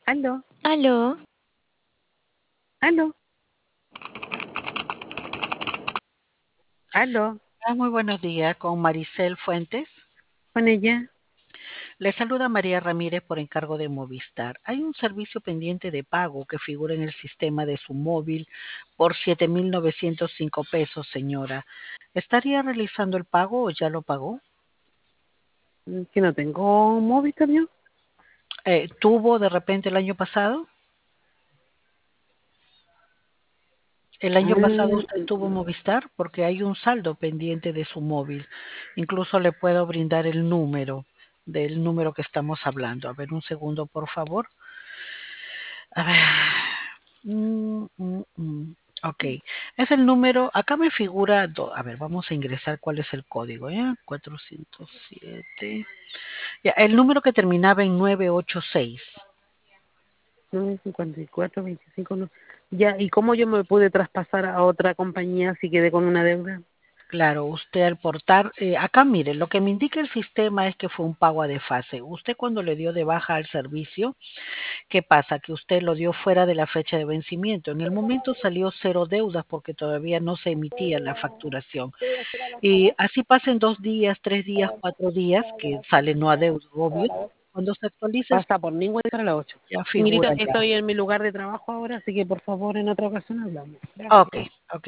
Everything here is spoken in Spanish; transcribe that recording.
Aló, Aló, aló, aló, Muy buenos días, con Maricel Fuentes. con ella. Le saluda María Ramírez por encargo de Movistar. Hay un servicio pendiente de pago que figura en el sistema de su móvil por 7.905 pesos, señora. ¿Estaría realizando el pago o ya lo pagó? Que no tengo Movistar yo. ¿Tuvo de repente el año pasado? ¿El año pasado Ah, usted tuvo Movistar? Porque hay un saldo pendiente de su móvil. Incluso le puedo brindar el número del número que estamos hablando. A ver, un segundo, por favor. A ver. Ok. Es el número, acá me figura, a ver, vamos a ingresar cuál es el código, ¿ya? 407. Ya, el número que terminaba en 986. 954, 25. No. Ya, ¿y cómo yo me pude traspasar a otra compañía si quedé con una deuda? Claro, usted al portar, acá mire, lo que me indica el sistema es que fue un pago a desfase. Usted cuando le dio de baja al servicio, ¿qué pasa? Que usted lo dio fuera de la fecha de vencimiento. En el momento salió cero deudas porque todavía no se emitía la facturación. Y así pasen 2 días, 3 días, 4 días, que sale no adeudo, obvio. Cuando se actualice, Pasa por ningún a las 8. ya Señorita, figura que ya. estoy en mi lugar de trabajo ahora, así que por favor en otra ocasión hablamos. Ok, Gracias. ok.